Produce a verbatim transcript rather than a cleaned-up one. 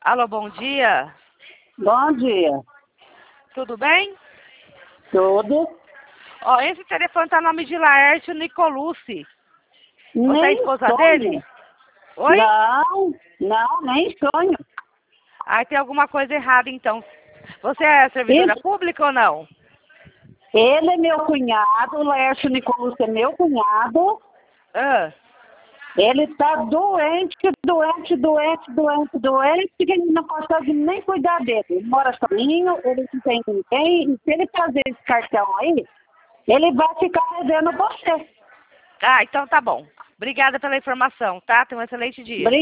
Alô, bom dia. Bom dia. Tudo bem? Tudo? Ó, esse telefone tá no nome de Laércio Nicolucci. Você é a Nem esposa sonho. dele? Oi? Não, não, nem sonho. Ai, tem alguma coisa errada então. Você é servidora Isso. pública ou não? Ele é meu cunhado, o Laércio Nicolucci é meu cunhado. Ah, Ele tá doente, doente, doente, doente, doente, que ele não consegue nem cuidar dele. Ele mora sozinho, ele não tem ninguém, e se ele fazer esse cartão aí, ele vai ficar devendo você. ah, então tá bom. Obrigada pela informação, tá? Tenha um excelente dia.